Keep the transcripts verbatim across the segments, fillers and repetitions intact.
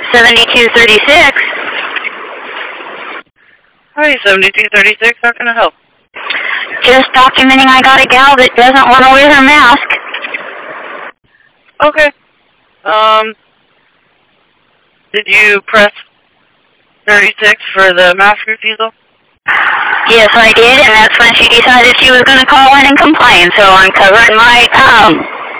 seventy-two thirty-six. Hi, seventy-two thirty-six. How can I help? Just documenting I got a gal that doesn't want to wear her mask. Okay. Um, did you press thirty-six for the mask refusal? Yes, I did, and that's when she decided she was going to call in and complain, so I'm covering my um.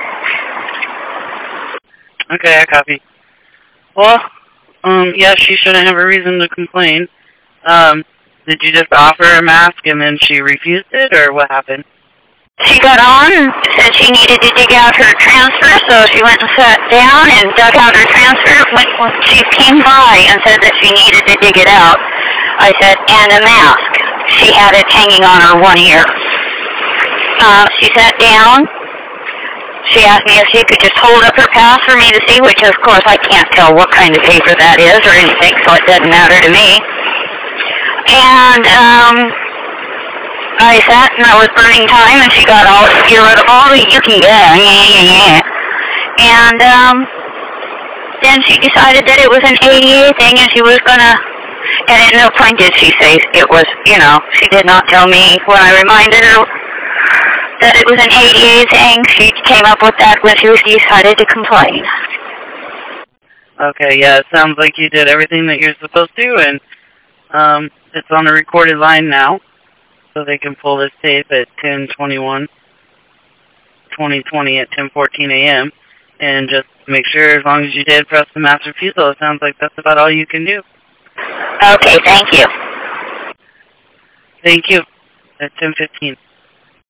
Okay, I copy. Well, um, yeah, she shouldn't have a reason to complain. Um, did you just offer a mask and then she refused it, or what happened? She got on and said she needed to dig out her transfer, so she went and sat down and dug out her transfer. When she came by and said that she needed to dig it out, I said, and a mask. She had it hanging on her one ear. Uh, she sat down. She asked me if she could just hold up her pass for me to see, which of course I can't tell what kind of paper that is or anything, so it doesn't matter to me. And um, I sat and I was burning time, and she got all irritable. You can go, yeah, yeah, yeah. And um, then she decided that it was an A D A thing, and she was gonna. And at no point did she say it was, you know, she did not tell me when I reminded her that it was an A D A thing. She came up with that when she was decided to complain. Okay, yeah, it sounds like you did everything that you're supposed to, and um, it's on a recorded line now, so they can pull this tape at ten twenty-one twenty twenty at ten fourteen a m And just make sure, as long as you did press the mask refusal, it sounds like that's about all you can do. Okay, thank you. Thank you. At ten fifteen.